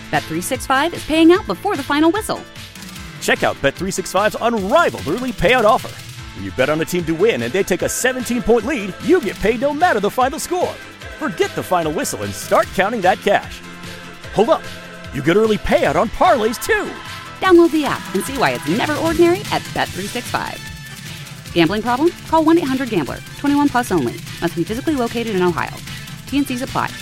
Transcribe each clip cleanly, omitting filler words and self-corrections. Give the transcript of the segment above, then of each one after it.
Bet365 is paying out before the final whistle. Check out Bet365's unrivaled early payout offer. When you bet on a team to win and they take a 17-point lead, you get paid no matter the final score. Forget the final whistle and start counting that cash. Hold up. You get early payout on parlays, too. Download the app and see why it's never ordinary at Bet365. Gambling problem? Call 1-800-GAMBLER. 21 plus only. Must be physically located in Ohio. T&Cs apply.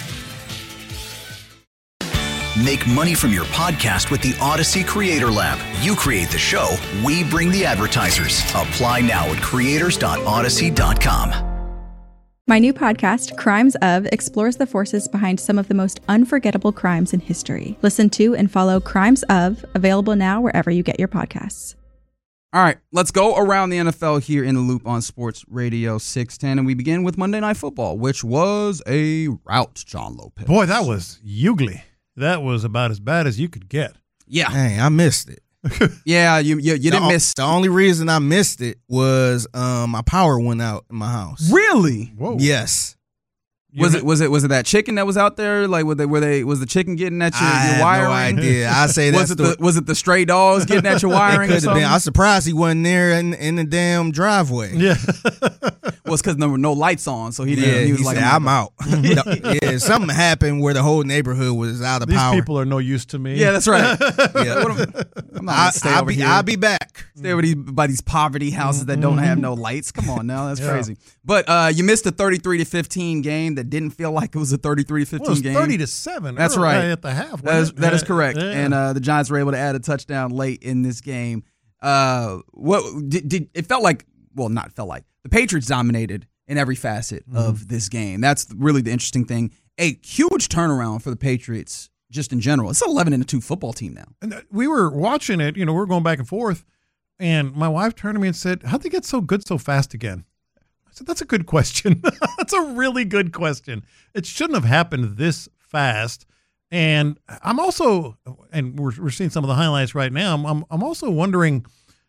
Make money from your podcast with the Odyssey Creator Lab. You create the show, we bring the advertisers. Apply now at creators.odyssey.com. My new podcast, Crimes Of, explores the forces behind some of the most unforgettable crimes in history. Listen to and follow Crimes Of, available now wherever you get your podcasts. All right, let's go around the NFL here in the Loop on Sports Radio 610, and we begin with Monday Night Football, which was a rout, John Lopez. Boy, that was ugly. That was about as bad as you could get. Yeah. Hey, I missed it. Yeah, you didn't miss. The only reason I missed it was my power went out in my house. Really? Whoa. Yes. Was it that chicken that was out there? Like, was the chicken getting at your wiring? I had no idea. I say was it the stray dogs getting at your wiring? It could have been. I'm surprised he wasn't there in the damn driveway. Yeah. Well, it's because there were no lights on, so he didn't. Yeah, he was like, said, I'm out. Yeah, something happened where the whole neighborhood was out of power. These people are no use to me. Yeah, that's right. Yeah. I'm not gonna stay over here. I'll be back. Stay by these poverty houses that don't have no lights. Come on now, that's crazy. But you missed a 33-15 game that didn't feel like it was a 33-15 game. 30-7. That's right. At the half. That is correct. Yeah. And the Giants were able to add a touchdown late in this game. What did it felt like? Well, not felt like the Patriots dominated in every facet of this game. That's really the interesting thing. A huge turnaround for the Patriots just in general. It's an 11-2 football team now. And we were watching it. We were going back and forth, and my wife turned to me and said, "How'd they get so good so fast again?" I said, "That's a good question. That's a really good question. It shouldn't have happened this fast." And I'm also, and we're seeing some of the highlights right now. I'm also wondering.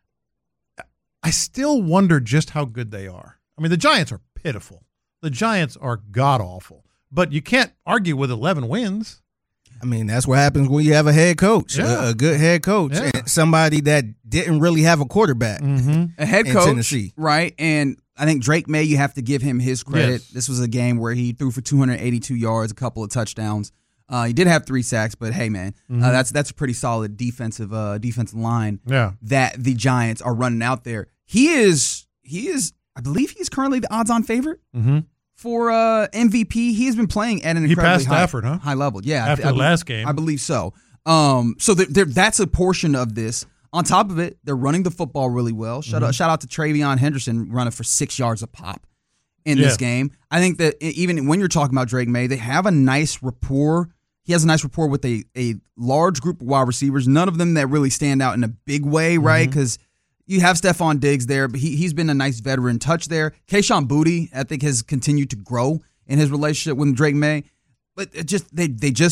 I still wonder just how good they are. I mean, the Giants are pitiful. The Giants are god-awful. But you can't argue with 11 wins. I mean, that's what happens when you have a head coach, a good head coach, and somebody that didn't really have a quarterback. A head coach, in Tennessee. Right? And I think Drake May, you have to give him his credit. Yes. This was a game where he threw for 282 yards, a couple of touchdowns. He did have 3 sacks, but hey, man, that's a pretty solid defensive line that the Giants are running out there. He is. I believe he's currently the odds-on favorite for MVP. He has been playing at an incredibly high level. Yeah, after the last game, I believe so. So that's a portion of this. On top of it, they're running the football really well. Shout out to Travion Henderson running for 6 yards a pop in this game. I think that even when you're talking about Drake May, they have a nice rapport. He has a nice rapport with a large group of wide receivers. None of them that really stand out in a big way, right? Because you have Stephon Diggs there, but he's been a nice veteran touch there. Kayshon Boutte, I think, has continued to grow in his relationship with Drake May. But they do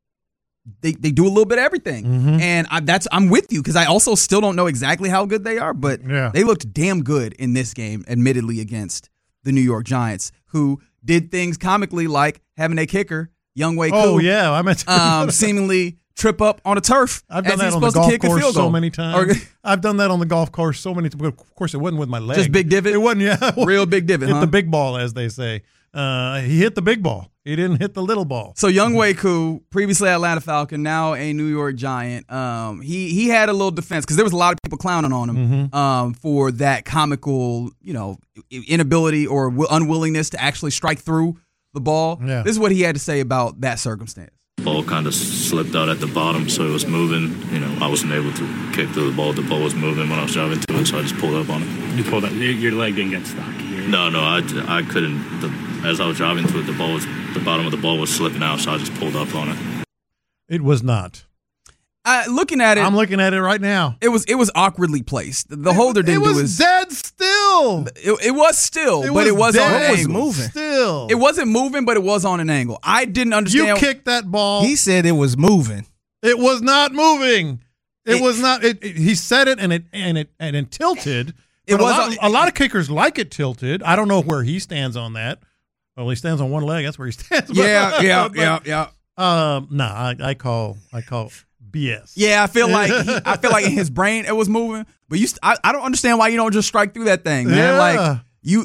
a little bit of everything. And I'm with you because I also still don't know exactly how good they are, but they looked damn good in this game, admittedly, against the New York Giants, who did things comically like having a kicker, Younghoe Koo. Oh, yeah. I meant to seemingly trip up on a turf. I've done that on the golf course so many times. I've done that on the golf course so many times. Of course, it wasn't with my leg. Just big divot? It wasn't, Real big divot, Hit the big ball, as they say. He hit the big ball. He didn't hit the little ball. So Younghoe Koo, previously Atlanta Falcon, now a New York Giant. He had a little defense because there was a lot of people clowning on him for that comical, inability or unwillingness to actually strike through the ball. Yeah. This is what he had to say about that circumstance. Ball kind of slipped out at the bottom, so it was moving. I wasn't able to kick through the ball. The ball was moving when I was driving to it, so I just pulled up on it. You pulled up. Your leg didn't get stuck. No, I couldn't. As I was driving to it, the bottom of the ball was slipping out, so I just pulled up on it. It was not. Looking at it, I'm looking at it right now. It was awkwardly placed. The holder didn't do his. It was dead still. It was still, but it was on an angle. Moving. Still, it wasn't moving, but it was on an angle. I didn't understand. You kicked that ball. He said it was moving. It was not moving. It was not. He said it, and it tilted. It was a lot of kickers like it tilted. I don't know where he stands on that. Well, he stands on one leg. That's where he stands. Yeah. No, I call BS. Yeah, I feel like in his brain it was moving, but I don't understand why you don't just strike through that thing, man. Yeah. Like you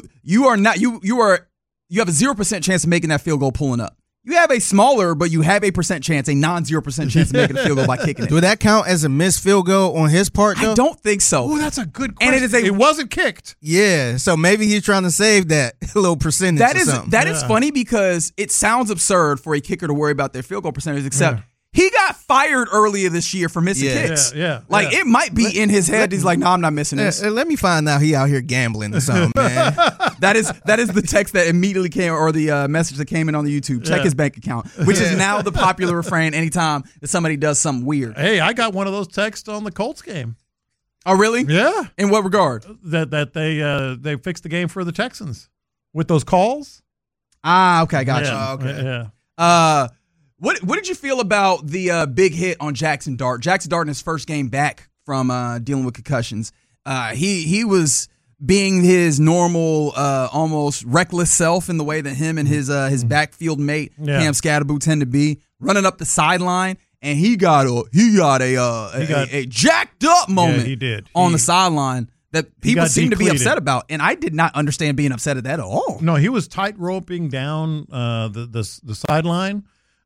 have a 0% chance of making that field goal pulling up. You have a smaller, but you have a % non-0% chance of making a field goal by kicking it. Do that count as a missed field goal on his part, though? I don't think so. Oh, that's a good question. And it wasn't kicked. Yeah, so maybe he's trying to save that little percentage or something. That is funny because it sounds absurd for a kicker to worry about their field goal percentage, except he got fired earlier this year for missing kicks. Like, it might be in his head. He's like, no, I'm not missing this. Let me find out he out here gambling or something, man. That is the text that immediately came, or the message that came in on the YouTube. Check his bank account, which is now the popular refrain anytime that somebody does something weird. Hey, I got one of those texts on the Colts game. Oh, really? Yeah. In what regard? That they fixed the game for the Texans with those calls. Ah, okay, gotcha. Yeah. Okay. Yeah. What did you feel about the big hit on Jackson Dart? Jackson Dart in his first game back from dealing with concussions. He was being his normal, almost reckless self in the way that him and his backfield mate Cam Scatterboo tend to be, running up the sideline, and he got a jacked up moment. He did on the sideline that people seem to be upset about, and I did not understand being upset at that at all. No, he was tight roping down the sideline.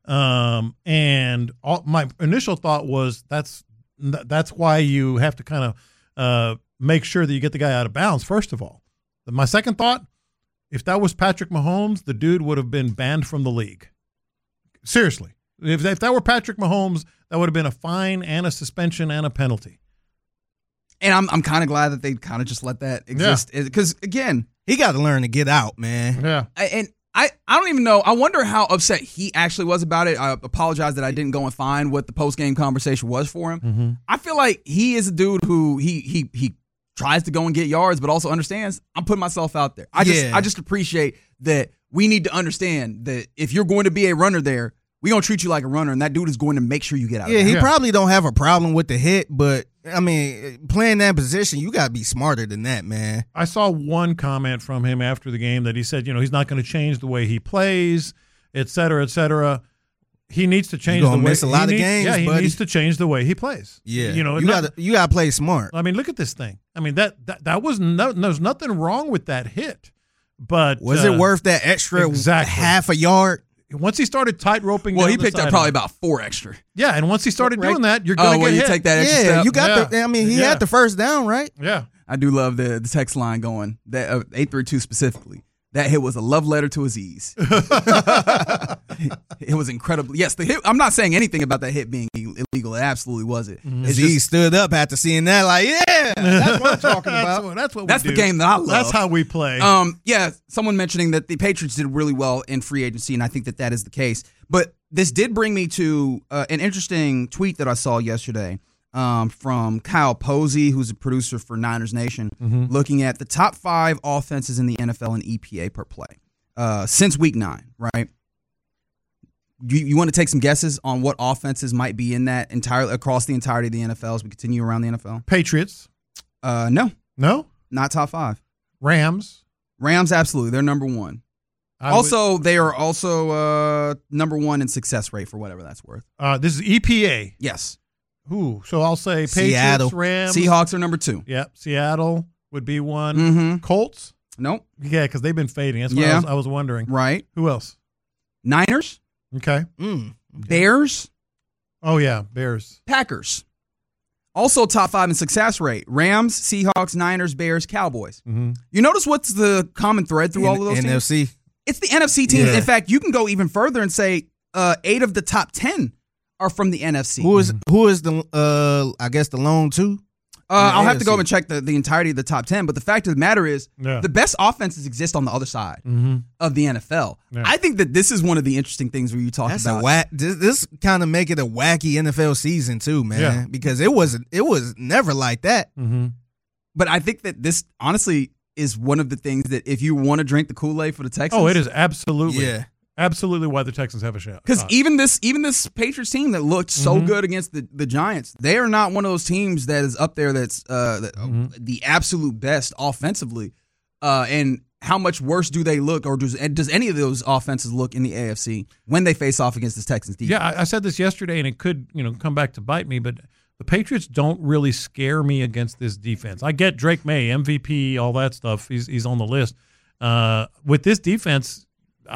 And my initial thought was that's why you have to kind of make sure that you get the guy out of bounds, first of all. My second thought, if that was Patrick Mahomes, the dude would have been banned from the league. Seriously. If that were Patrick Mahomes, that would have been a fine and a suspension and a penalty. And I'm kind of glad that they kind of just let that exist. Because, again, he got to learn to get out, man. Yeah. I don't even know. I wonder how upset he actually was about it. I apologize that I didn't go and find what the post-game conversation was for him. Mm-hmm. I feel like he is a dude who he tries to go and get yards, but also understands I'm putting myself out there. I just appreciate that we need to understand that if you're going to be a runner there, we're going to treat you like a runner, and that dude is going to make sure you get out of there. He probably don't have a problem with the hit, but, I mean, playing that position, you got to be smarter than that, man. I saw one comment from him after the game that he said, he's not going to change the way he plays, et cetera, et cetera. He needs to change the way. Miss a lot of games, yeah, he buddy. needs to change the way he plays. Yeah, you got to play smart. I mean, look at this thing. I mean, that was there's nothing wrong with that hit, but was it worth that extra half a yard? Once he started tight roping, he picked up probably about 4 extra. Yeah, and once he started doing that, you're going to get hit. Take that extra step. You got he had the first down, right? Yeah, I do love the text line going that 832 specifically. That hit was a love letter to Aziz. It was incredible. Yes, the hit. I'm not saying anything about that hit being illegal. It absolutely wasn't. Mm-hmm. Aziz stood up after seeing that, like, yeah, that's what I'm talking about. That's the game that I love. That's how we play. Yeah, someone mentioning that the Patriots did really well in free agency, and I think that is the case. But this did bring me to an interesting tweet that I saw yesterday. From Kyle Posey, who's a producer for Niners Nation, looking at the top 5 offenses in the NFL in EPA per play since week 9, right? You want to take some guesses on what offenses might be in that across the entirety of the NFL as we continue around the NFL? Patriots. No. No? Not top 5. Rams, absolutely. They're number 1. They are also number 1 in success rate for whatever that's worth. This is EPA. Yes. So I'll say Patriots, Seattle. Rams. Seahawks are number 2. Yep, Seattle would be 1. Mm-hmm. Colts? Nope. Yeah, because they've been fading. That's what I was wondering. Right. Who else? Niners. Okay. Bears. Oh, yeah, Bears. Packers. Also top 5 in success rate. Rams, Seahawks, Niners, Bears, Cowboys. Mm-hmm. You notice what's the common thread through all of those NFC. teams? It's the NFC teams. Yeah. In fact, you can go even further and say 8 of the top 10 are from the NFC. Who is the I guess the lone 2? I'll have to go and check the entirety of the top 10, but the fact of the matter is the best offenses exist on the other side of the NFL. Yeah. I think that this is one of the interesting things where you talk about. This kind of make it a wacky NFL season too, man, because it was never like that. Mm-hmm. But I think that this honestly is one of the things that if you want to drink the Kool-Aid for the Texans. Oh, it is absolutely. Yeah. Absolutely why the Texans have a shot. Because even this Patriots team that looked so good against the Giants, they are not one of those teams that is up there that's the absolute best offensively. And how much worse do they look, or does any of those offenses look in the AFC when they face off against the Texans defense? Yeah, I said this yesterday, and it could come back to bite me, but the Patriots don't really scare me against this defense. I get Drake May, MVP, all that stuff. He's on the list. With this defense,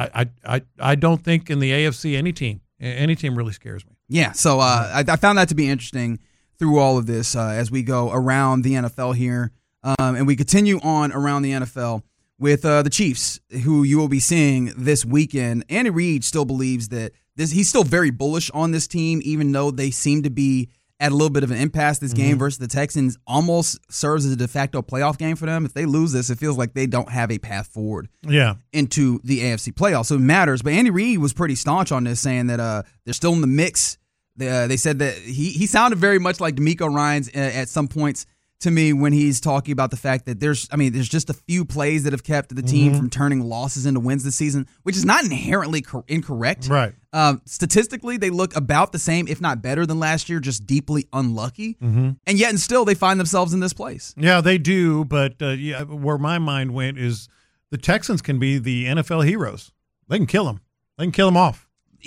I don't think in the AFC any team really scares me. Yeah, so I found that to be interesting through all of this as we go around the NFL here. And we continue on around the NFL with the Chiefs, who you will be seeing this weekend. Andy Reid still believes that he's still very bullish on this team, even though they seem to be at a little bit of an impasse. This game versus the Texans almost serves as a de facto playoff game for them. If they lose this, it feels like they don't have a path forward into the AFC playoffs. So it matters. But Andy Reid was pretty staunch on this, saying that they're still in the mix. They said that he sounded very much like DeMeco Ryans at some points to me when he's talking about the fact that there's just a few plays that have kept the team from turning losses into wins this season, which is not inherently incorrect. Right. Statistically, they look about the same, if not better than last year, just deeply unlucky. And yet and still they find themselves in this place. Yeah, they do. But where my mind went is the Texans can be the NFL heroes. They can kill them. They can kill them off.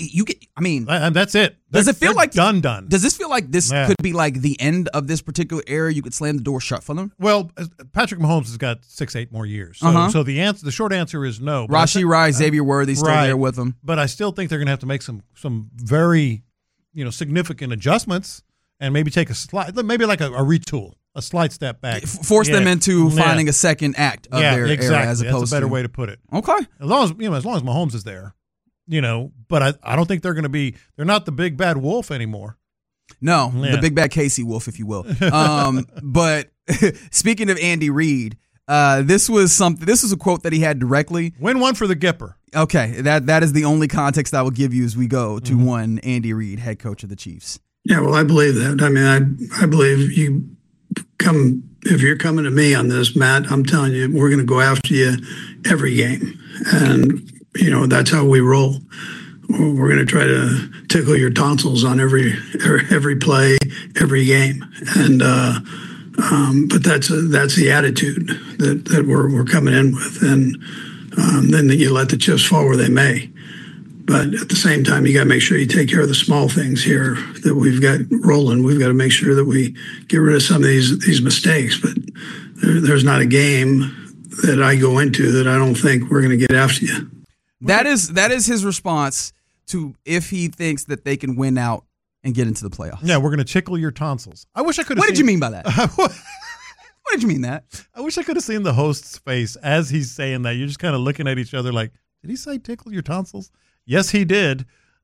And that's it. Does it feel like done? Does this feel like this could be like the end of this particular era? You could slam the door shut for them. Well, Patrick Mahomes has got 6-8 more years. So the short answer is no. Rashee Rice, Xavier Worthy still there with them. But I still think they're going to have to make some very significant adjustments and maybe take maybe like a retool, a slight step back, force them into finding a second act of their era as opposed that's a better way to put it. Okay, as long as Mahomes is there. But I don't think they're going to be. They're not the big bad wolf anymore. No, the big bad Casey Wolf, if you will. But speaking of Andy Reid, this was a quote that he had directly. Win one for the Gipper. Okay, that is the only context I will give you as we go to one Andy Reid, head coach of the Chiefs. Yeah, well, I believe that. I mean, I believe you come if you're coming to me on this, Matt. I'm telling you, we're going to go after you every game, and that's how we roll. We're going to try to tickle your tonsils on every play, every game, and but that's the attitude that we're coming in with, and then you let the chips fall where they may. But at the same time, you got to make sure you take care of the small things here that we've got rolling. We've got to make sure that we get rid of some of these mistakes. But there's not a game that I go into that I don't think we're going to get after you. That is his response to if he thinks that they can win out and get into the playoffs. Yeah, we're going to tickle your tonsils. I wish I could have. What did you mean by that? What did you mean that? I wish I could have seen the host's face as he's saying that. You're just kind of looking at each other like, did he say tickle your tonsils? Yes, he did.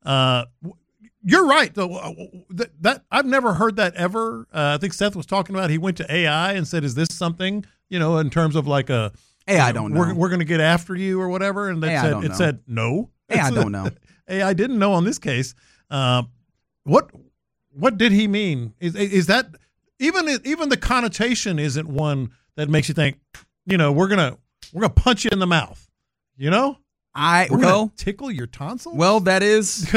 You're right, though. That I've never heard that ever. I think Seth was talking about he went to AI and said, is this something, in terms of like a – I don't know. We're going to get after you or whatever, and it said no. I don't know. I didn't know on this case. What did he mean? Is that even the connotation isn't one that makes you think, we're gonna punch you in the mouth, we're gonna tickle your tonsils. Well, that is.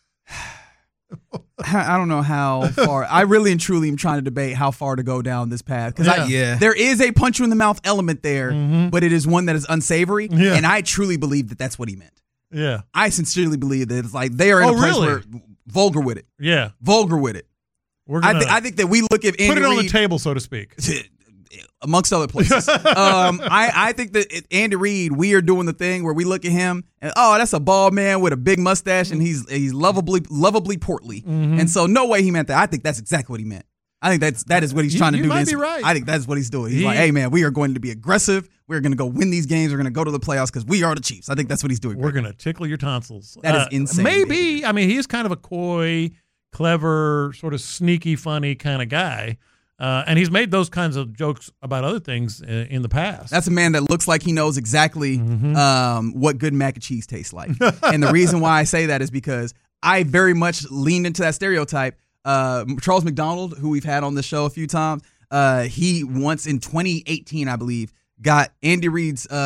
I don't know how far. I really and truly am trying to debate how far to go down this path because there is a punch you in the mouth element there, but it is one that is unsavory, and I truly believe that that's what he meant. Yeah, I sincerely believe that it's like they are in a place where vulgar with it. Yeah, vulgar with it. I think that we look at Andy put it on Reid, the table, so to speak. Amongst other places. I think that Andy Reid, we are doing the thing where we look at him and, that's a bald man with a big mustache and he's lovably portly. And so no way he meant that. I think that's exactly what he meant. I think that is what he's trying to do. You might be right. I think that's what he's doing. He's like, hey, man, we are going to be aggressive. We're going to go win these games. We're going to go to the playoffs because we are the Chiefs. I think that's what he's doing. We're going to tickle your tonsils. That is insane. Maybe. I mean, he is kind of a coy, clever, sort of sneaky, funny kind of guy. And he's made those kinds of jokes about other things in the past. That's a man that looks like he knows exactly what good mac and cheese tastes like. And the reason why I say that is because I very much leaned into that stereotype. Charles McDonald, who we've had on the show a few times, he once in 2018, I believe, got Andy Reid's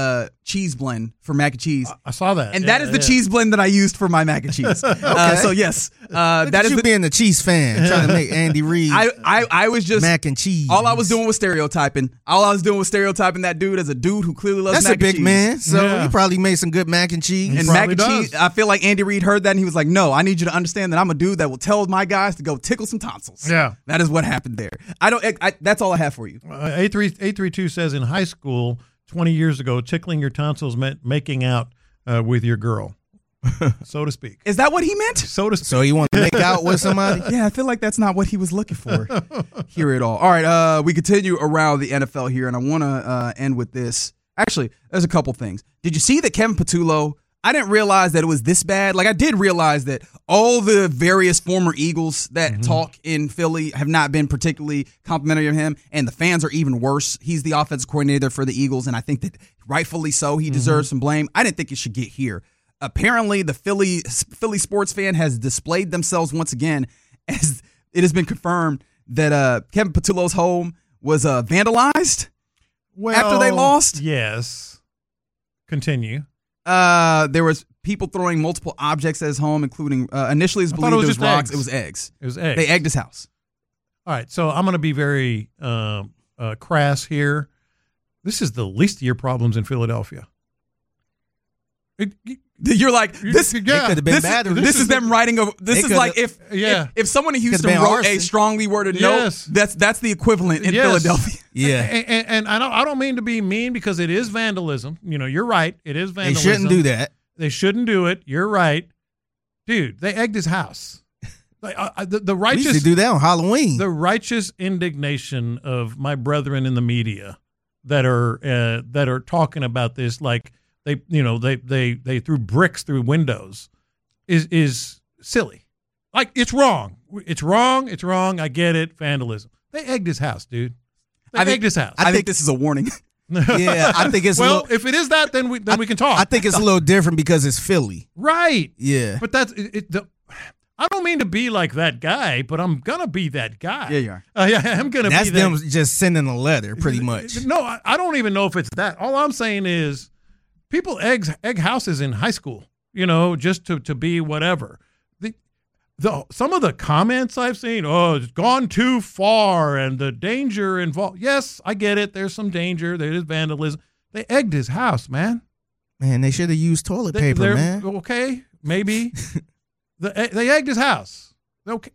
cheese blend for mac and cheese. I saw that. And that is the cheese blend that I used for my mac and cheese. So yes, that is being a cheese fan, trying to make Andy Reid. I was just mac and cheese. All I was doing was stereotyping. that dude as a dude who clearly loves mac and cheese. That's a big man, so he probably made some good mac and cheese. And mac and cheese, I feel like Andy Reid heard that and he was like, no, I need you to understand that I'm a dude that will tell my guys to go tickle some tonsils. Yeah. That is what happened there. That's all I have for you. 832 says in high school, 20 years ago, tickling your tonsils meant making out with your girl, so to speak. Is that what he meant? So to speak. So you want to make out with somebody? Yeah, I feel like that's not what he was looking for. Hear it all. All right, we continue around the NFL here, and I want to end with this. Actually, there's a couple things. Did you see that Kevin Patullo, I didn't realize that it was this bad. Like, I did realize that all the various former Eagles that talk in Philly have not been particularly complimentary of him, and the fans are even worse. He's the offensive coordinator for the Eagles, and I think that rightfully so, he deserves some blame. I didn't think it should get here. Apparently, the Philly sports fan has displayed themselves once again, as it has been confirmed that Kevin Patullo's home was vandalized after they lost. Yes. Continue. There was people throwing multiple objects at his home, including initially it was believed it was rocks. It was eggs. It was eggs. They egged his house. All right, so I'm going to be very crass here. This is the least of your problems in Philadelphia. You're like, this could have been bad. This is them writing a. This is like if someone in Houston wrote a strongly worded note. That's the equivalent in Philadelphia. Yeah, and I don't mean to be mean because it is vandalism. You know, you're right. It is vandalism. They shouldn't do that. They shouldn't do it. You're right, dude. They egged his house. The righteous. We used to do that on Halloween. The righteous indignation of my brethren in the media that are talking about this like. They threw bricks through windows is silly. Like, it's wrong. It's wrong. I get it. Vandalism. They egged his house, dude. They egged his house. I think this is a warning. Yeah, I think it's if it is that, then we can talk. I think it's a little different because it's Philly. Right. Yeah. But that's it. I don't mean to be like that guy, but I'm gonna be that guy. Yeah, you are. I'm gonna be that. That's them just sending a letter, pretty much. No, I don't even know if it's that. All I'm saying is, people egg houses in high school, just to be whatever. Some of the comments I've seen, it's gone too far and the danger involved. Yes, I get it. There's some danger. There is vandalism. They egged his house, man. Man, they should have used toilet paper, man. Okay, maybe. They egged his house. Okay,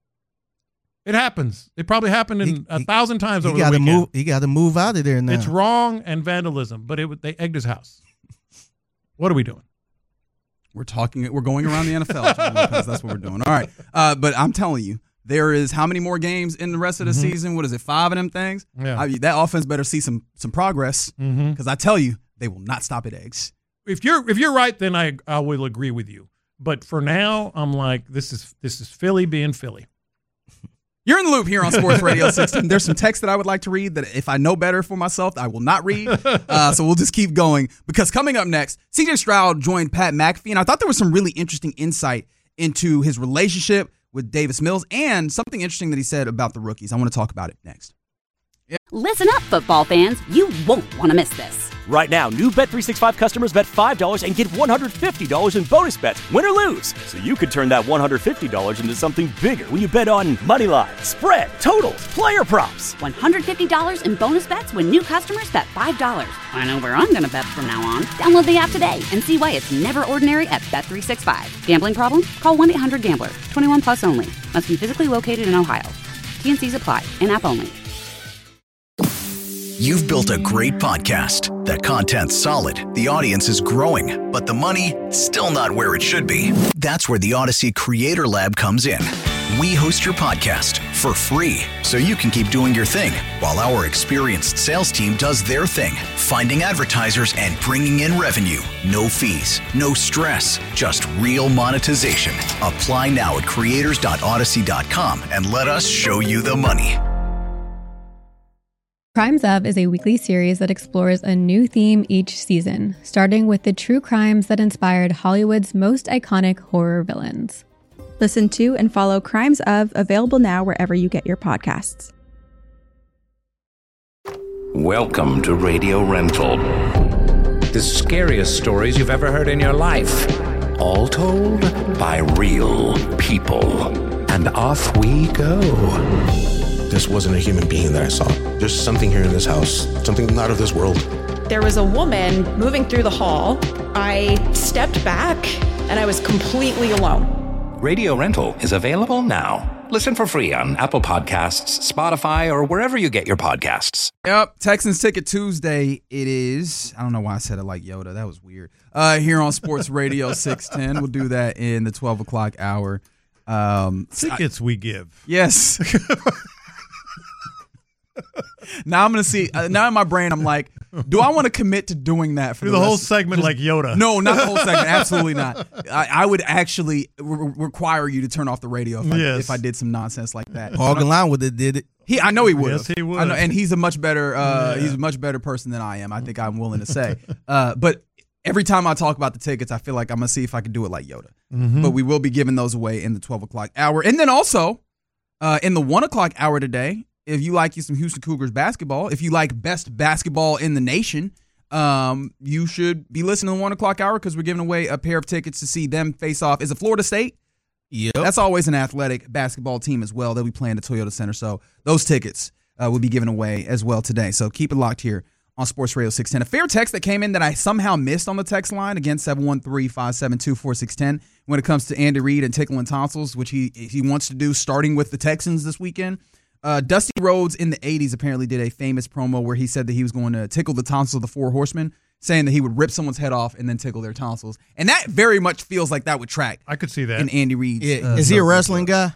it happens. It probably happened 1,000 times over the weekend. He got to move out of there now. It's wrong and vandalism, but they egged his house. What are we doing? We're going around the NFL, John Lopez. That's what we're doing. All right. But I'm telling you, there is how many more games in the rest of the season? What is it, 5 of them things? Yeah. That offense better see some progress because I tell you, they will not stop at eggs. If you're right, then I will agree with you. But for now, I'm like, this is Philly being Philly. You're in the loop here on Sports Radio 16. There's some text that I would like to read that if I know better for myself, I will not read. So we'll just keep going because coming up next, CJ Stroud joined Pat McAfee, and I thought there was some really interesting insight into his relationship with Davis Mills and something interesting that he said about the rookies. I want to talk about it next. Listen up, football fans. You won't want to miss this. Right now, new Bet365 customers bet $5 and get $150 in bonus bets, win or lose. So you could turn that $150 into something bigger when you bet on moneyline, spread, totals, player props. $150 in bonus bets when new customers bet $5. I know where I'm going to bet from now on. Download the app today and see why it's never ordinary at Bet365. Gambling problem? Call 1-800-GAMBLER. 21 plus only. Must be physically located in Ohio. T&Cs apply. In-app only. You've built a great podcast. The content's solid, the audience is growing, but the money, still not where it should be. That's where the Odyssey Creator Lab comes in. We host your podcast for free, so you can keep doing your thing, while our experienced sales team does their thing, finding advertisers and bringing in revenue. No fees, no stress, just real monetization. Apply now at creators.odyssey.com and let us show you the money. Crimes Of is a weekly series that explores a new theme each season, starting with the true crimes that inspired Hollywood's most iconic horror villains. Listen to and follow Crimes Of, available now wherever you get your podcasts. Welcome to Radio Rental. The scariest stories you've ever heard in your life. All told by real people. And off we go. This wasn't a human being that I saw. There's something here in this house, something not of this world. There was a woman moving through the hall. I stepped back and I was completely alone. Radio Rental is available now. Listen for free on Apple Podcasts, Spotify, or wherever you get your podcasts. Yep, Texans Ticket Tuesday it is. I don't know why I said it like Yoda. That was weird. Here on Sports Radio 610. We'll do that in the 12 o'clock hour. Tickets we give. Yes. Now I'm going to see. Now in my brain, I'm like, do I want to commit to doing that for the whole segment like Yoda? No, not the whole segment. Absolutely not. I would actually require you to turn off the radio if I did some nonsense like that. Paul Gallant would have did it. I know he would. Yes, he would. I know, and he's a much better. He's a much better person than I am. I think I'm willing to say. But every time I talk about the tickets, I feel like I'm gonna see if I can do it like Yoda. Mm-hmm. But we will be giving those away in the 12 o'clock hour, and then also in the 1 o'clock hour today. If you like some Houston Cougars basketball, if you like best basketball in the nation, you should be listening to the 1 o'clock hour because we're giving away a pair of tickets to see them face off. Is it Florida State? Yep. That's always an athletic basketball team as well. They'll be playing at Toyota Center. So those tickets will be given away as well today. So keep it locked here on Sports Radio 610. A fair text that came in that I somehow missed on the text line, again, 713-572-4610, when it comes to Andy Reid and tickling tonsils, which he wants to do starting with the Texans this weekend. Dusty Rhodes in the 80s apparently did a famous promo where he said that he was going to tickle the tonsils of the Four Horsemen, saying that he would rip someone's head off and then tickle their tonsils. And that very much feels like that would track. I could see that. In Andy Reid's. Is he a wrestling guy?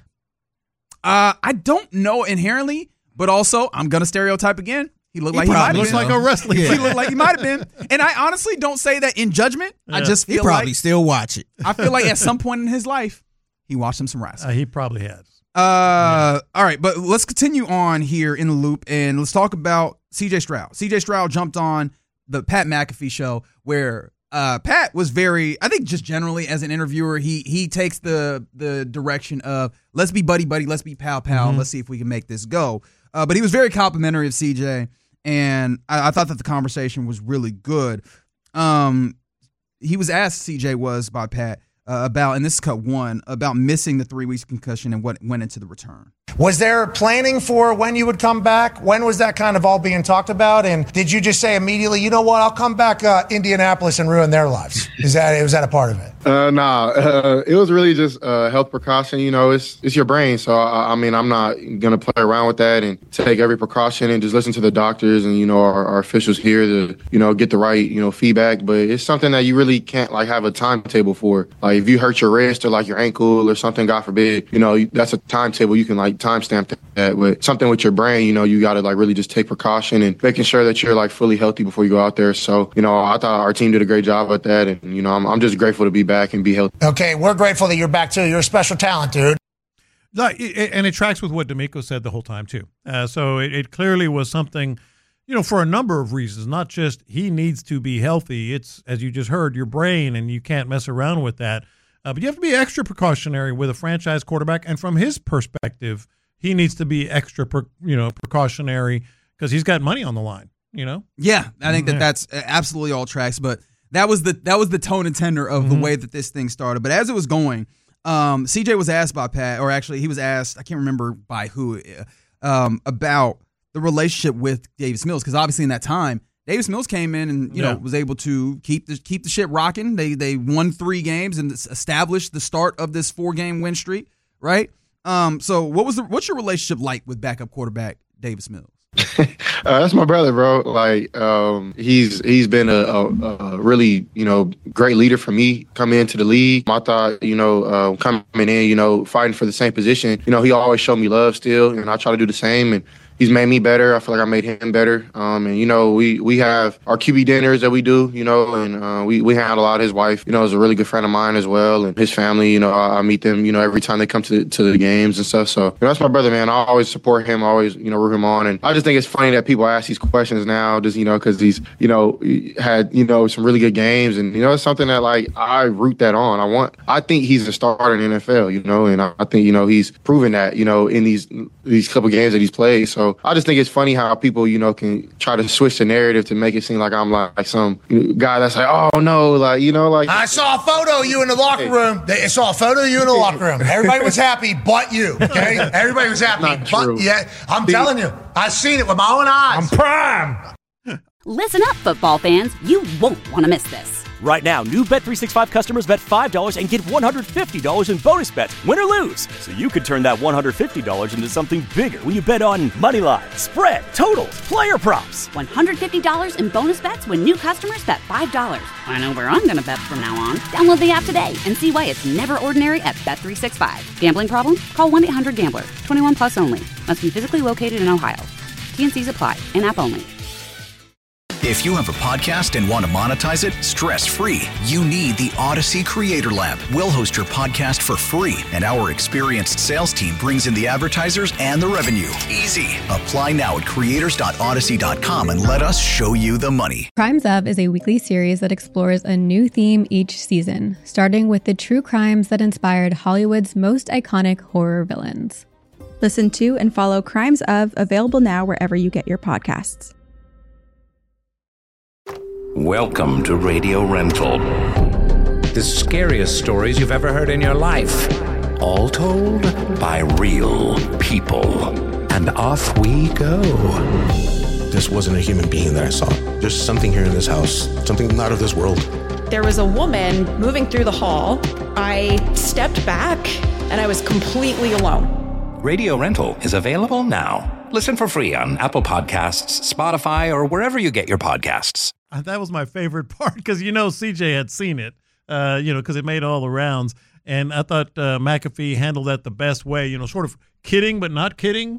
I don't know inherently, but also I'm going to stereotype again. He looked like he might have been. Looks like a wrestling He looked like he might have been. And I honestly don't say that in judgment. Yeah. I just feel he probably still watch it. I feel like at some point in his life, he watched some wrestling. He probably has. All right, but let's continue on here in the loop, and let's talk about C.J. Stroud. C.J. Stroud jumped on the Pat McAfee show where Pat was very, I think just generally as an interviewer, he takes the direction of let's be buddy-buddy, let's be pal-pal, let's see if we can make this go. But he was very complimentary of C.J., and I thought that the conversation was really good. He was asked, C.J. was, by Pat, about, and this is cut one, about missing the 3 weeks concussion and what went into the return. Was there planning for when you would come back? When was that kind of all being talked about? And did you just say immediately, you know what, I'll come back Indianapolis and ruin their lives? Was that a part of it? It was really just health precaution. You know, it's your brain. So, I mean, I'm not going to play around with that and take every precaution and just listen to the doctors and, you know, our officials here to, you know, get the right, you know, feedback. But it's something that you really can't, like, have a timetable for. Like, if you hurt your wrist or, like, your ankle or something, God forbid, you know, that's a timetable. You can, like, timestamp that. But something with your brain, you know, you got to, like, really just take precaution and making sure that you're, like, fully healthy before you go out there. So, you know, I thought our team did a great job at that. And, you know, I'm just grateful to be back and be healthy. Okay, we're grateful that you're back, too. You're a special talent, dude. And it tracks with what D'Amico said the whole time, too. So it clearly was something, you know, for a number of reasons, not just he needs to be healthy. It's, as you just heard, your brain, and you can't mess around with that. But you have to be extra precautionary with a franchise quarterback. And from his perspective, he needs to be extra, precautionary because he's got money on the line, you know? Yeah, I think that's absolutely all tracks. But that was the tone and tenor of the way that this thing started. But as it was going, CJ was asked by Pat, or actually he was asked, I can't remember by who, about the relationship with Davis Mills. Because obviously in that time, Davis Mills came in and you know was able to keep the shit rocking. They won 3 games and established the start of this 4-game win streak, right? So what's your relationship like with backup quarterback Davis Mills? That's my brother, bro. Like, he's been a really, you know, great leader for me coming into the league. I thought, you know, coming in, you know, fighting for the same position, you know, he always showed me love still, and I try to do the same. And he's made me better. I feel like I made him better. And, you know, we have our QB dinners that we do, you know, and we handle a lot. His wife, you know, is a really good friend of mine as well. And his family, you know, I meet them, you know, every time they come to the games and stuff. So, you know, that's my brother, man. I always support him, always, you know, root him on. And I just think it's funny that people ask these questions now, just, you know, because he's, you know, had, you know, some really good games. And, you know, it's something that, like, I root that on. I think he's a starter in the NFL, you know, and I think, you know, he's proven that, you know, in these couple games that he's played. So, So I just think it's funny how people, can try to switch the narrative to make it seem like I'm like some guy that's like, oh no, like. I saw a photo of you in the locker room. I saw a photo of you in the locker room. Everybody was happy, but you. Okay, everybody was happy, but yeah. I'm telling you, I've seen it with my own eyes. I'm prime. Listen up, football fans. You won't want to miss this. Right now, new Bet365 customers bet $5 and get $150 in bonus bets, win or lose. So you could turn that $150 into something bigger when you bet on moneyline, spread, totals, player props. $150 in bonus bets when new customers bet $5. I know where I'm going to bet from now on. Download the app today and see why it's never ordinary at Bet365. Gambling problem? Call 1-800-GAMBLER. 21 plus only. Must be physically located in Ohio. T&Cs apply. In-app only. If you have a podcast and want to monetize it stress-free, you need the Odyssey Creator Lab. We'll host your podcast for free, and our experienced sales team brings in the advertisers and the revenue. Easy. Apply now at creators.odyssey.com and let us show you the money. Crimes Of is a weekly series that explores a new theme each season, starting with the true crimes that inspired Hollywood's most iconic horror villains. Listen to and follow Crimes Of, available now wherever you get your podcasts. Welcome to Radio Rental. The scariest stories you've ever heard in your life. All told by real people. And off we go. This wasn't a human being that I saw. There's something here in this house, something not of this world. There was a woman moving through the hall. I stepped back and I was completely alone. Radio Rental is available now. Listen for free on Apple Podcasts, Spotify, or wherever you get your podcasts. That was my favorite part because, CJ had seen it, because it made all the rounds. And I thought McAfee handled that the best way, sort of kidding but not kidding.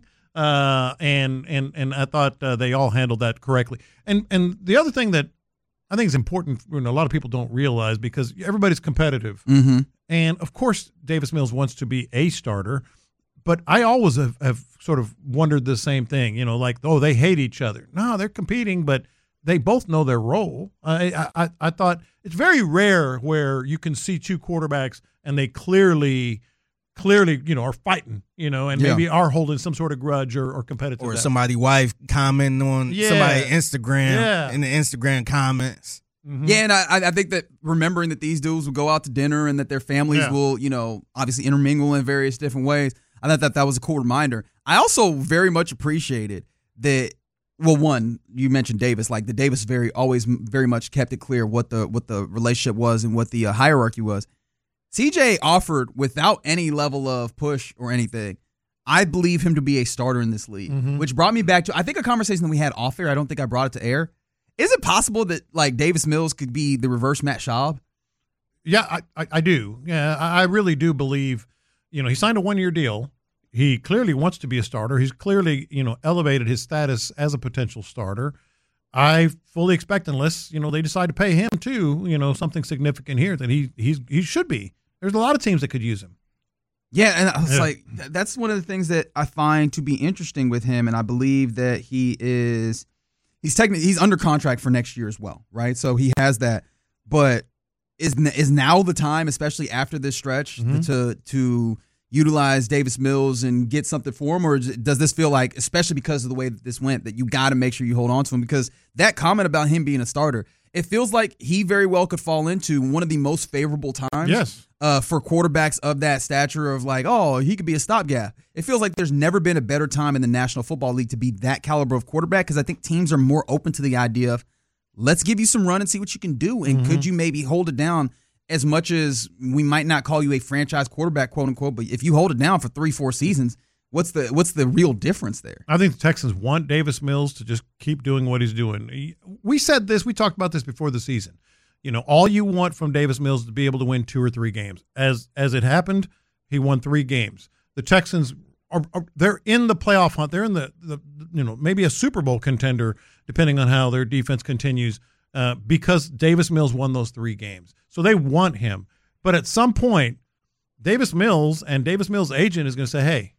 And I thought they all handled that correctly. And the other thing that I think is important, a lot of people don't realize because everybody's competitive. Mm-hmm. And, of course, Davis Mills wants to be a starter. But I always have sort of wondered the same thing, they hate each other. No, they're competing, but they both know their role. I thought it's very rare where you can see two quarterbacks and they clearly, are fighting, and maybe are holding some sort of grudge or competitive. Or somebody's wife commenting on somebody's Instagram in the Instagram comments. Mm-hmm. Yeah, and I think that remembering that these dudes will go out to dinner and that their families will, obviously intermingle in various different ways. I thought that was a cool reminder. I also very much appreciated that. Well, one, you mentioned Davis. Like the Davis always very much kept it clear what the relationship was and what the hierarchy was. CJ offered without any level of push or anything. I believe him to be a starter in this league, which brought me back to I think a conversation that we had off air. I don't think I brought it to air. Is it possible that like Davis Mills could be the reverse Matt Schaub? Yeah, I do. Yeah, I really do believe. He signed a 1-year deal. He clearly wants to be a starter. He's clearly, elevated his status as a potential starter. I fully expect, unless, they decide to pay him too, something significant here, that he should be. There's a lot of teams that could use him. Yeah, and I was like, that's one of the things that I find to be interesting with him, and I believe that he's under contract for next year as well, right? So he has that, but is now the time, especially after this stretch, to utilize Davis Mills and get something for him, or does this feel like, especially because of the way that this went, that you got to make sure you hold on to him? Because that comment about him being a starter, it feels like he very well could fall into one of the most favorable times for quarterbacks of that stature of like, oh, he could be a stopgap. It feels like there's never been a better time in the National Football League to be that caliber of quarterback, because I think teams are more open to the idea of, let's give you some run and see what you can do, and could you maybe hold it down? As much as we might not call you a franchise quarterback, quote unquote, but if you hold it down for 3-4 seasons, what's the real difference there? I think the Texans want Davis Mills to just keep doing what he's doing. We said this, we talked about this before the season. All you want from Davis Mills is to be able to win 2 or 3 games. As it happened, he won 3 games. The Texans they're in the playoff hunt. They're in the maybe a Super Bowl contender, depending on how their defense continues, because Davis Mills won those 3 games. So they want him. But at some point, Davis Mills and Davis Mills' agent is going to say, hey,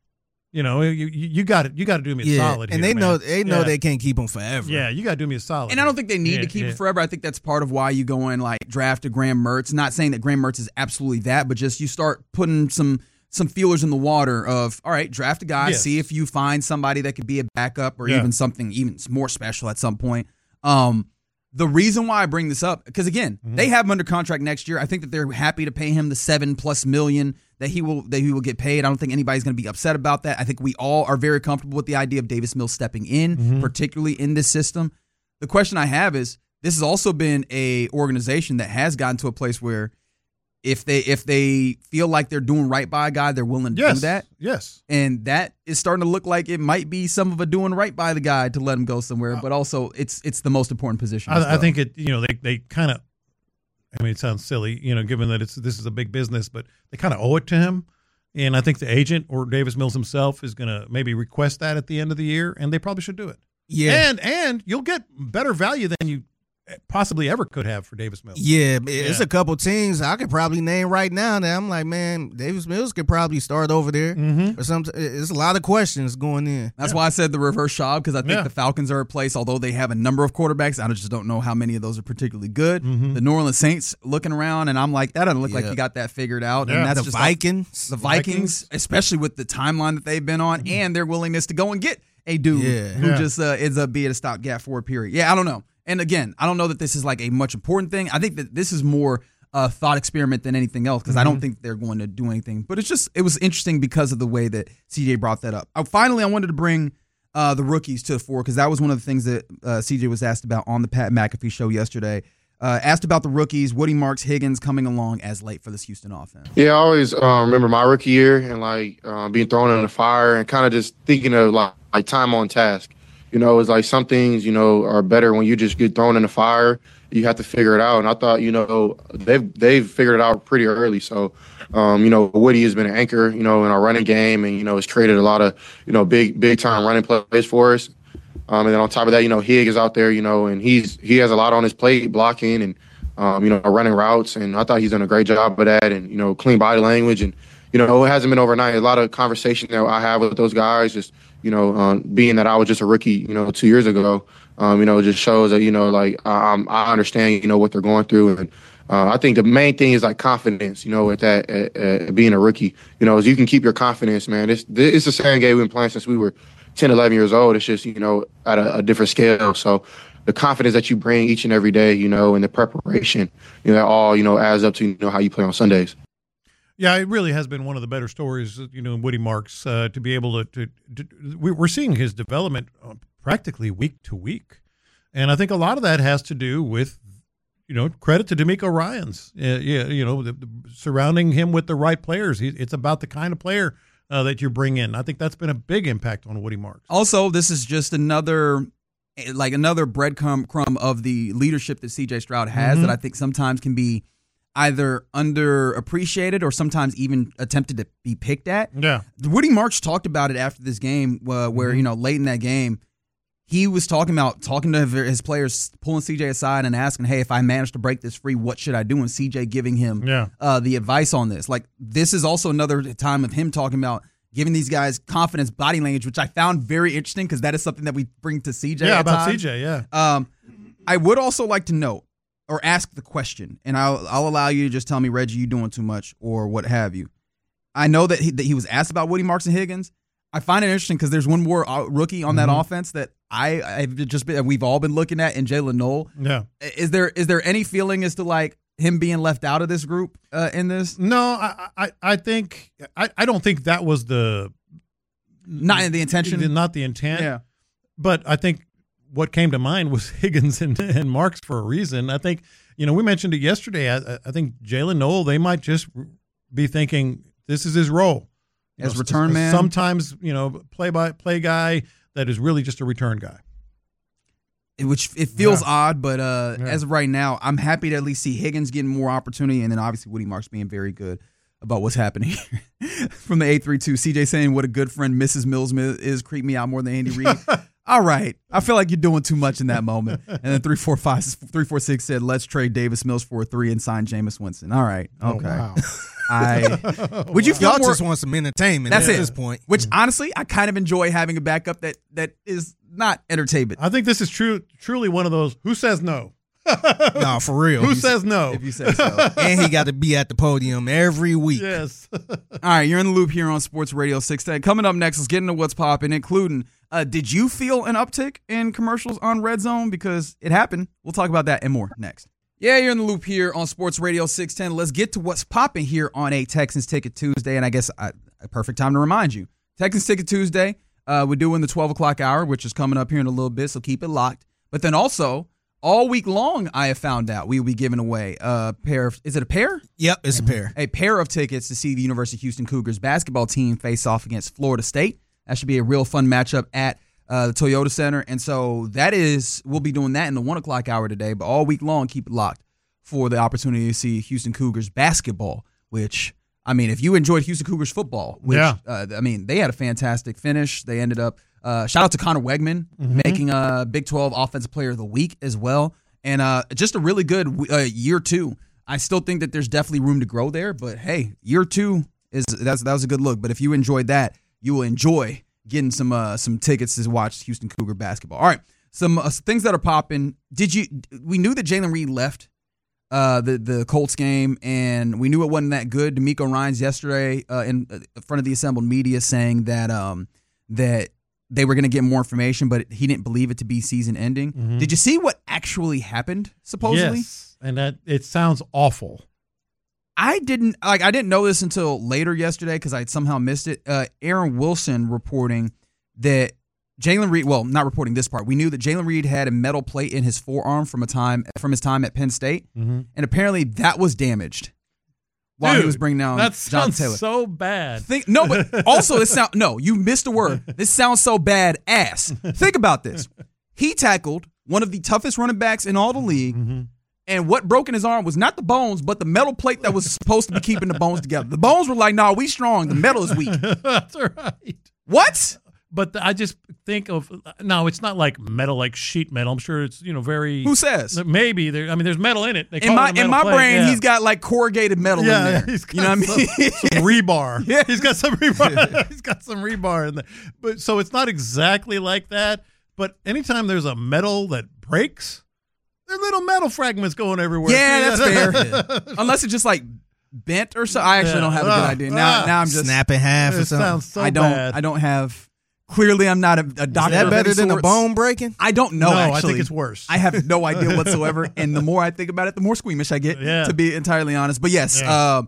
you got it. You got to do me a solid here, and they man. know they can't keep him forever. Yeah, you got to do me a solid. And I don't think they need to keep it forever. I think that's part of why you go and like draft a Graham Mertz. Not saying that Graham Mertz is absolutely that, but just you start putting some some feelers in the water of, all right, draft a guy, see if you find somebody that could be a backup or even something even more special at some point. The reason why I bring this up, because again, they have him under contract next year. I think that they're happy to pay him the $7+ million that he will get paid. I don't think anybody's going to be upset about that. I think we all are very comfortable with the idea of Davis Mills stepping in, particularly in this system. The question I have is, this has also been a organization that has gotten to a place where if they feel like they're doing right by a guy, they're willing to do that. Yes. And that is starting to look like it might be some of a doing right by the guy to let him go somewhere, but also it's the most important position. I think they kind of, I mean, it sounds silly, given that this is a big business, but they kind of owe it to him. And I think the agent or Davis Mills himself is going to maybe request that at the end of the year, and they probably should do it. Yeah. And you'll get better value than you possibly ever could have for Davis Mills. Yeah, it's a couple teams I could probably name right now that I'm like, man, Davis Mills could probably start over there. Or something. There's a lot of questions going in. That's why I said the reverse shot, because I think the Falcons are a place, although they have a number of quarterbacks, I just don't know how many of those are particularly good. The New Orleans Saints looking around, and I'm like, that doesn't look like you got that figured out. And that's the just Vikings. The Vikings, especially with the timeline that they've been on and their willingness to go and get a dude who just ends up being a stopgap for a period. Yeah, I don't know. And again, I don't know that this is like a much important thing. I think that this is more a thought experiment than anything else, because I don't think they're going to do anything. But it was interesting because of the way that CJ brought that up. Finally, I wanted to bring the rookies to the fore, because that was one of the things that CJ was asked about on the Pat McAfee show yesterday. Asked about the rookies, Woody Marks, Higgins coming along as late for this Houston offense. Yeah, I always remember my rookie year and being thrown in the fire and kind of just thinking of like time on task. It's like some things, are better when you just get thrown in the fire. You have to figure it out. And I thought, they've figured it out pretty early. So, Woody has been an anchor, in our running game, and, has created a lot of, big time running plays for us. And then on top of that, Higg is out there, and he has a lot on his plate, blocking and, running routes. And I thought he's done a great job of that, and, clean body language. And, it hasn't been overnight. A lot of conversation that I have with those guys, just, being that I was just a rookie, 2 years ago, just shows that, I understand, what they're going through. And I think the main thing is like confidence, with that, being a rookie, as you can keep your confidence, man. It's the same game we've been playing since we were 10, 11 years old. It's just, at a different scale. So the confidence that you bring each and every day, and the preparation, that all, adds up to, how you play on Sundays. Yeah, it really has been one of the better stories, in Woody Marks, to be able to we're seeing his development practically week to week. And I think a lot of that has to do with, credit to DeMeco Ryans, surrounding him with the right players. It's about the kind of player that you bring in. I think that's been a big impact on Woody Marks. Also, this is just another breadcrumb of the leadership that C.J. Stroud has that I think sometimes can be either underappreciated or sometimes even attempted to be picked at. Yeah. Woody Marks talked about it after this game where, late in that game, he was talking to his players, pulling CJ aside and asking, hey, if I manage to break this free, what should I do? And CJ giving him the advice on this. Like, this is also another time of him talking about giving these guys confidence, body language, which I found very interesting because that is something that we bring to CJ. Yeah, about times. CJ, yeah. I would also like to note, or ask the question, and I'll allow you to just tell me, Reggie, you doing too much or what have you. I know that he was asked about Woody Marks and Higgins. I find it interesting because there's one more rookie on that offense that we've all been looking at in Jalen Noel. Yeah. Is there any feeling as to like him being left out of this group in this? No, I think I don't think that was not the intention. Not the intent. Yeah. But I think what came to mind was Higgins and Marks for a reason. I think, we mentioned it yesterday. I think Jalen Noel, they might just be thinking this is his role. As return man? Sometimes, play-by-play guy that is really just a return guy. Which it feels odd, but as of right now, I'm happy to at least see Higgins getting more opportunity, and then obviously Woody Marks being very good about what's happening here. From the 832, CJ saying what a good friend Mrs. Mills is, creep me out more than Andy Reid. All right. I feel like you're doing too much in that moment. And then 346 said, let's trade Davis Mills for a 3 and sign Jameis Winston. All right. Okay. Oh, wow. Would you feel y'all more, just want some entertainment that's at it. this point. Which honestly, I kind of enjoy having a backup that is not entertainment. I think this is truly one of those, who says no? No, for real. Who says no? If you say so. And he got to be at the podium every week. Yes. All right, you're in the loop here on Sports Radio 610. Coming up next, let's get into what's popping, including did you feel an uptick in commercials on Red Zone? Because it happened. We'll talk about that and more next. Yeah, you're in the loop here on Sports Radio 610. Let's get to what's popping here on a Texans Ticket Tuesday. And I guess a perfect time to remind you. Texans Ticket Tuesday, we're doing the 12 o'clock hour, which is coming up here in a little bit, so keep it locked. But then also, all week long, I have found out we will be giving away a pair of, is it a pair? Yep, it's a pair. A pair of tickets to see the University of Houston Cougars basketball team face off against Florida State. That should be a real fun matchup at the Toyota Center. And so we'll be doing that in the 1 o'clock hour today, but all week long, keep it locked for the opportunity to see Houston Cougars basketball, which, I mean, if you enjoyed Houston Cougars football, which, I mean, they had a fantastic finish. They ended up, shout out to Connor Wegman, making a Big 12 Offensive Player of the Week as well. And just a really good year two. I still think that there's definitely room to grow there, but hey, year two that was a good look. But if you enjoyed that, you will enjoy getting some tickets to watch Houston Cougar basketball. All right, some things that are popping. We knew that Jalen Reed left the Colts game, and we knew it wasn't that good. D'Amico Ryans yesterday in front of the assembled media saying that that they were going to get more information, but he didn't believe it to be season ending. Mm-hmm. Did you see what actually happened, supposedly? Yes, and that it sounds awful. I didn't know this until later yesterday because I somehow missed it. Aaron Wilson reporting that Jalen Reed, well, not reporting this part. We knew that Jalen Reed had a metal plate in his forearm from his time at Penn State, and apparently that was damaged while he was bringing down John Taylor. So bad. But also you missed a word. This sounds so bad ass. Think about this. He tackled one of the toughest running backs in all the league. And what broke in his arm was not the bones, but the metal plate that was supposed to be keeping the bones together. The bones were like, "Nah, we strong. The metal is weak." That's right. What? But I just think of no. It's not like metal, like sheet metal. I'm sure it's very. Who says? Maybe there. I mean, there's metal in it. In my brain, he's got like corrugated metal in there. He's got you know what I mean? Some rebar. Yeah, he's got some rebar. He's got some rebar in there. But so it's not exactly like that. But anytime there's a metal that breaks, there are little metal fragments going everywhere. Yeah, that's fair. Unless it's just like bent or so. I actually don't have a good idea. Now I'm just snap in half or something. Sounds so bad. I don't have. Clearly, I'm not a doctor. Is that better than a bone breaking? I don't know. No, actually, I think it's worse. I have no idea whatsoever. And the more I think about it, the more squeamish I get. Yeah. To be entirely honest. But yes,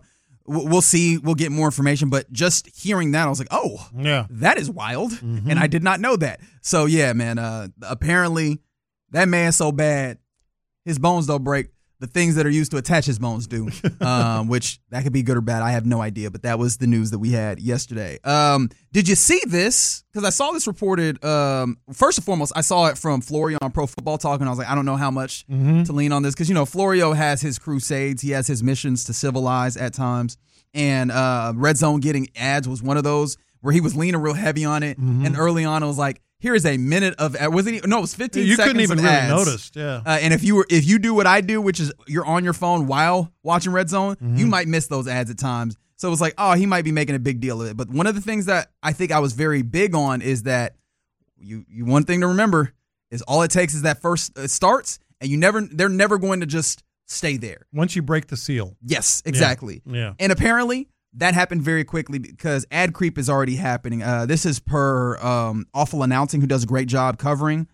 we'll see. We'll get more information. But just hearing that, I was like, oh, that is wild, and I did not know that. So yeah, man. Apparently, that man's so bad. His bones don't break. The things that are used to attach his bones do, which that could be good or bad. I have no idea, but that was the news that we had yesterday. Did you see this? Because I saw this reported. First and foremost, I saw it from Florio on Pro Football Talk, and I was like, I don't know how much to lean on this because Florio has his crusades. He has his missions to civilize at times, and Red Zone getting ads was one of those where he was leaning real heavy on it, and early on it was like, here is a minute of it was 15 seconds. You couldn't even of really ads. notice, yeah. And if you do what I do, which is you're on your phone while watching Red Zone, you might miss those ads at times. So it was like, oh, he might be making a big deal of it. But one of the things that I think I was very big on is that you one thing to remember is all it takes is that first it starts, and they're never going to just stay there once you break the seal. Yes, exactly. Yeah. And apparently that happened very quickly because ad creep is already happening. This is per Awful Announcing, who does a great job covering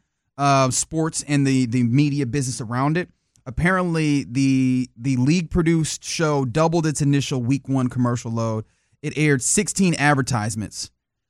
sports and the media business around it. Apparently, the league-produced show doubled its initial Week 1 commercial load. It aired 16 advertisements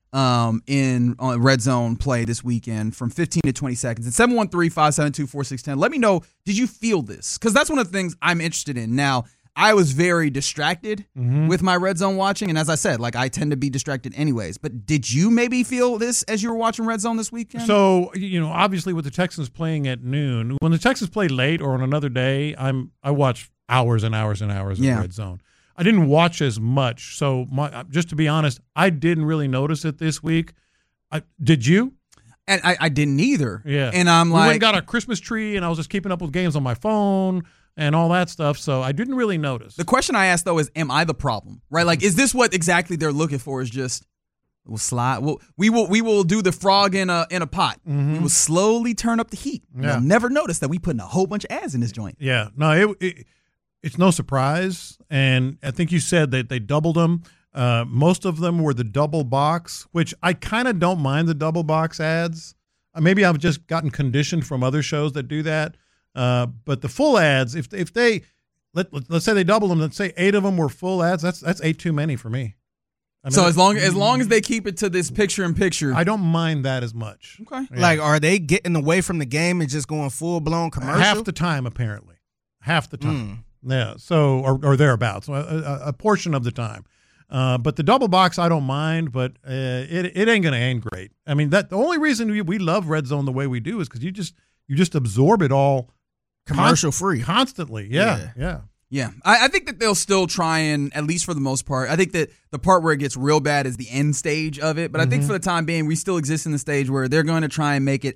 in Red Zone play this weekend from 15 to 20 seconds. At 713-572-4610. Let me know, did you feel this? Because that's one of the things I'm interested in. Now, I was very distracted with my Red Zone watching, and as I said, like I tend to be distracted anyways. But did you maybe feel this as you were watching Red Zone this weekend? So, obviously with the Texans playing at noon, when the Texans play late or on another day, I watch hours and hours and hours of Red Zone. I didn't watch as much, so just to be honest, I didn't really notice it this week. Did you? And I didn't either. Yeah. And I'm we like, went and got a Christmas tree, and I was just keeping up with games on my phone and all that stuff, so I didn't really notice. The question I asked, though, is am I the problem? Right? Like, is this what exactly they're looking for, is just We'll slide. We will do the frog in a pot. We will slowly turn up the heat. Yeah. You'll never notice that we putting a whole bunch of ads in this joint. Yeah, no, it's no surprise, and I think you said that they doubled them. Most of them were the double box, which I kind of don't mind the double box ads. Maybe I've just gotten conditioned from other shows that do that. But the full ads, if they let's say they double them, let's say 8 of them were full ads. That's 8 too many for me. I mean, so as long as they keep it to this picture in picture, I don't mind that as much. Okay. Yeah. Like, are they getting away from the game and just going full blown commercial? Half the time, apparently. Half the time. Yeah. So or thereabouts. A portion of the time. But the double box, I don't mind, but it ain't gonna end great. I mean, the only reason we love Red Zone the way we do is because you just absorb it all commercial free constantly. Yeah. I think that they'll still try and, at least for the most part, I think that the part where it gets real bad is the end stage of it. But I think for the time being, we still exist in the stage where they're going to try and make it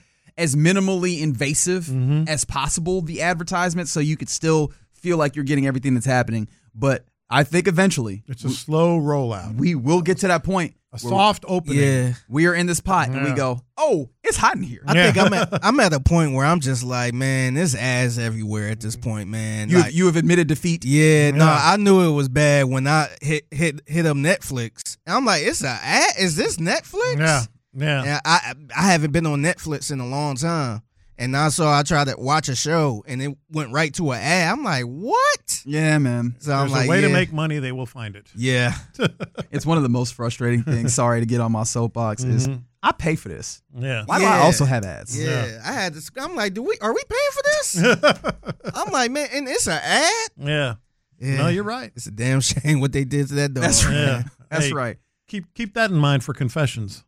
as minimally invasive as possible, the advertisement, so you could still feel like you're getting everything that's happening. But I think eventually it's a slow rollout. We will get to that point. A soft opening. Yeah. We are in this pot and we go, oh, it's hot in here. I think I'm at a point where I'm just like, man, there's ads everywhere at this point, man. You have admitted defeat. Yeah, no, I knew it was bad when I hit up Netflix. And I'm like, it's an ad? Is this Netflix? Yeah. And I haven't been on Netflix in a long time. And I tried to watch a show, and it went right to an ad. I'm like, what? Yeah, man. So There's I'm like, a way to make money, they will find it. Yeah. It's one of the most frustrating things, sorry to get on my soapbox, is I pay for this. Yeah. Why do I also have ads? Yeah. I had this. I'm like, are we paying for this? I'm like, man, and it's an ad? Yeah. No, you're right. It's a damn shame what they did to that dog. That's right. Yeah. That's Hey, right. Keep that in mind for confessions.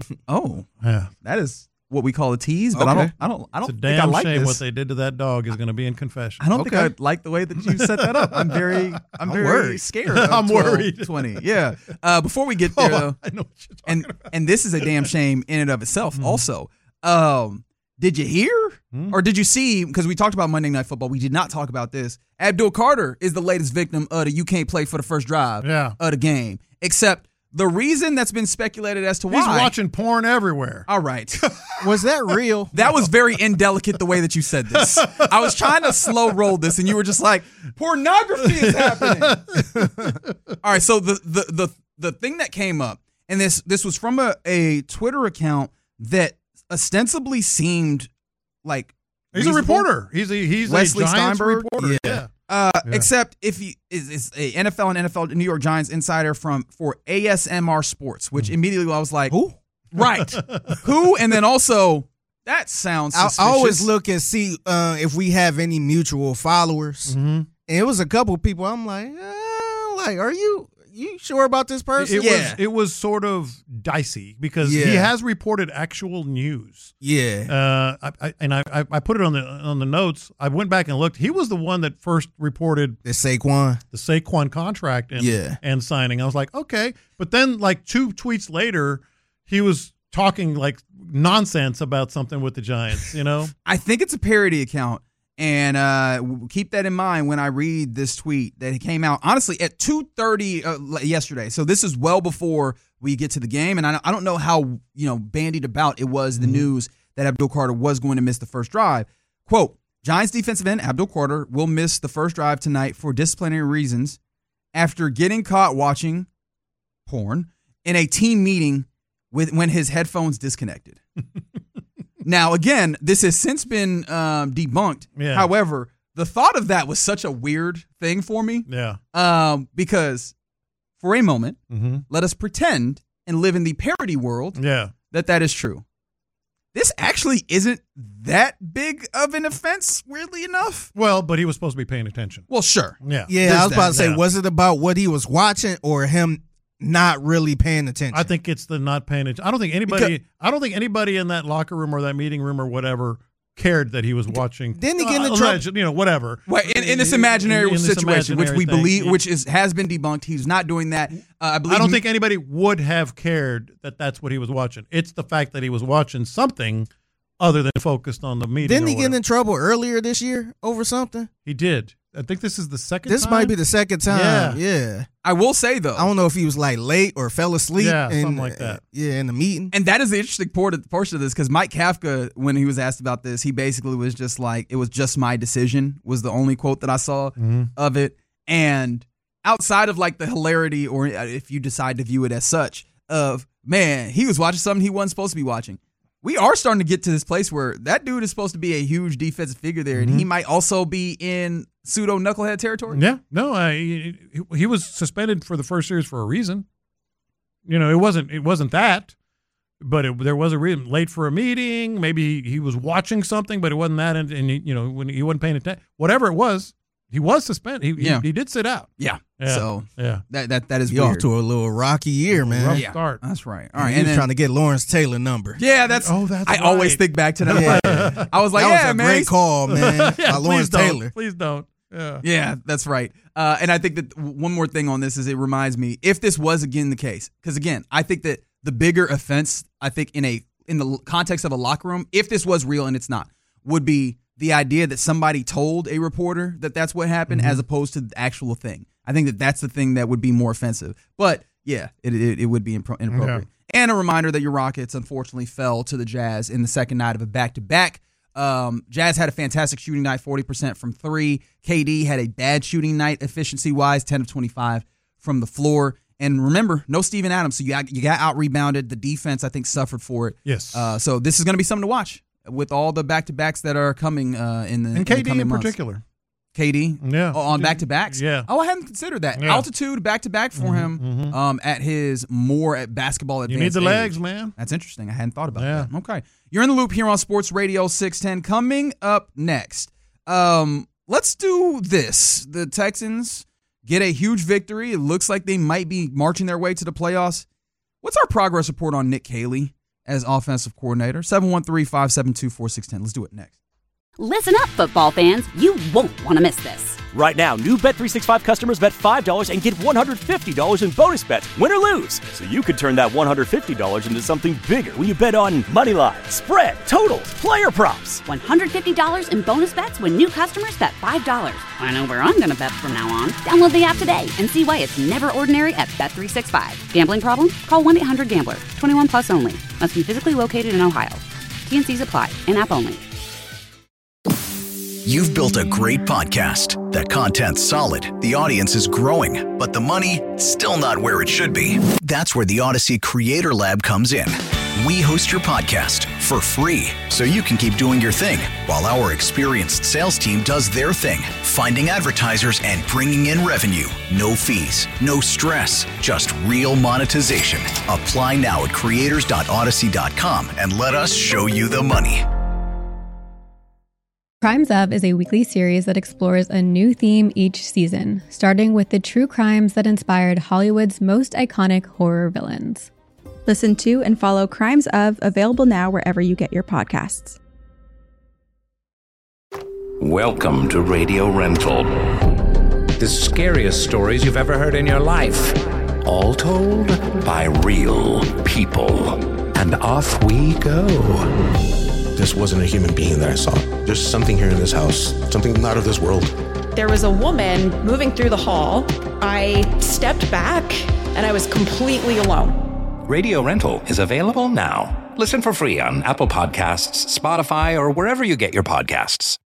Oh. Yeah. That is what we call a tease, but Okay. I don't It's a think damn I like shame this. what they did to that dog is going to be in confession. I don't think I like the way that you set that up. I'm very worried. scared. Of I'm 12, worried. 20. Yeah. Before we get there, though, I know what you're talking about. and this is a damn shame in and of itself. Also, did you hear or did you see? Because we talked about Monday Night Football, we did not talk about this. Abdul Carter is the latest victim of the "you can't play for the first drive" of the game. Except the reason that's been speculated as to why He's watching porn everywhere. All right. Was that real? That was very indelicate the way that you said this. I was trying to slow roll this, and you were just like, pornography is happening. All right, so the thing that came up, and this was from a Twitter account that ostensibly seemed like He's a reporter. He's Wesley a Giants Steinberg? reporter. Yeah. Except if he is a NFL and NFL New York Giants insider for ASMR Sports, which immediately I was like, who? Right. Who? And then also, that sounds suspicious. I always look and see if we have any mutual followers. And it was a couple people. I'm like, are you sure about this person? It was sort of dicey because he has reported actual news. Yeah. I put it on the notes. I went back and looked. He was the one that first reported the Saquon contract and signing. I was like, okay. But then like 2 tweets later, he was talking like nonsense about something with the Giants, you know? I think it's a parody account. And keep that in mind when I read this tweet that it came out, honestly, at 2:30 yesterday. So this is well before we get to the game. And I don't know how, bandied about it was the news that Abdul Carter was going to miss the first drive. Quote, Giants defensive end Abdul Carter will miss the first drive tonight for disciplinary reasons after getting caught watching porn in a team meeting when his headphones disconnected. Now, again, this has since been debunked. Yeah. However, the thought of that was such a weird thing for me. Yeah. Because for a moment, let us pretend and live in the parody world that is true. This actually isn't that big of an offense, weirdly enough. Well, but he was supposed to be paying attention. Well, sure. Yeah. Yeah, I was about to say, was it about what he was watching or him not really paying attention? I think it's the not paying attention. I don't think anybody in that locker room or that meeting room or whatever cared that he was watching. Didn't he get in trouble? Whatever. Right, in this imaginary situation, which we believe, yeah. which has been debunked. He's not doing that. I don't think anybody would have cared that that's what he was watching. It's the fact that he was watching something other than focused on the meeting. Didn't he get in trouble earlier this year over something? He did. I think this is the second This time. might be the second time. Yeah. I will say, though, I don't know if he was like late or fell asleep. Yeah, something like that. In the meeting. And that is the interesting portion of this, because Mike Kafka, when he was asked about this, he basically was just like, it was just my decision, was the only quote that I saw of it. And outside of like the hilarity, or if you decide to view it as such, of, man, he was watching something he wasn't supposed to be watching. We are starting to get to this place where that dude is supposed to be a huge defensive figure there, and he might also be in pseudo knucklehead territory. Yeah, no, he was suspended for the first series for a reason. You know, it wasn't that, but there was a reason. Late for a meeting, maybe he was watching something, but it wasn't that, and when he wasn't paying attention, whatever it was. He was suspended. He did sit out. Yeah. So that is He weird. off to a little rocky year, man. Rough start. That's right. All All right, right, he and was then, trying to get Lawrence Taylor number. yeah, that's. I always right. think back to that. Yeah. I was like, that yeah, was a man. great call, man. Yeah, by Lawrence please don't. Taylor. Please don't. Yeah. Yeah, that's right. And I think that one more thing on this is it reminds me, if this was again the case, because again, I think that the bigger offense, I think in the context of a locker room, if this was real and it's not, would be the idea that somebody told a reporter that that's what happened, as opposed to the actual thing. I think that that's the thing that would be more offensive. But yeah, it would be inappropriate. Yeah. And a reminder that your Rockets unfortunately fell to the Jazz in the second night of a back-to-back. Jazz had a fantastic shooting night, 40% from three. KD had a bad shooting night efficiency-wise, 10 of 25 from the floor. And remember, no Steven Adams, so you got out-rebounded. The defense, I think, suffered for it. Yes. So this is going to be something to watch with all the back-to-backs that are coming in the KD in months. particular. KD? Yeah. On back-to-backs? Yeah. Oh, I hadn't considered that. Yeah. Altitude back-to-back for him at his more at basketball advanced You need the age. legs, man. That's interesting. I hadn't thought about that. Okay. You're in the loop here on Sports Radio 610. Coming up next, let's do this. The Texans get a huge victory. It looks like they might be marching their way to the playoffs. What's our progress report on Nick Caley as offensive coordinator? 713-572-4610. Let's do it next. Listen up, football fans. You won't want to miss this. Right now, new Bet365 customers bet $5 and get $150 in bonus bets, win or lose. So you could turn that $150 into something bigger when you bet on moneyline, spread, totals, player props. $150 in bonus bets when new customers bet $5. I know where I'm going to bet from now on. Download the app today and see why it's never ordinary at Bet365. Gambling problem? Call 1-800-GAMBLER. 21 plus only. Must be physically located in Ohio. T&Cs apply. In-app only. You've built a great podcast. The content's solid, the audience is growing, but the money, still not where it should be. That's where the Odyssey Creator Lab comes in. We host your podcast for free, so you can keep doing your thing, while our experienced sales team does their thing, finding advertisers and bringing in revenue. No fees, no stress, just real monetization. Apply now at creators.odyssey.com and let us show you the money. Crimes Of is a weekly series that explores a new theme each season, starting with the true crimes that inspired Hollywood's most iconic horror villains. Listen to and follow Crimes Of, available now wherever you get your podcasts. Welcome to Radio Rental. The scariest stories you've ever heard in your life. All told by real people. And off we go. This wasn't a human being that I saw. There's something here in this house, something not of this world. There was a woman moving through the hall. I stepped back and I was completely alone. Radio Rental is available now. Listen for free on Apple Podcasts, Spotify, or wherever you get your podcasts.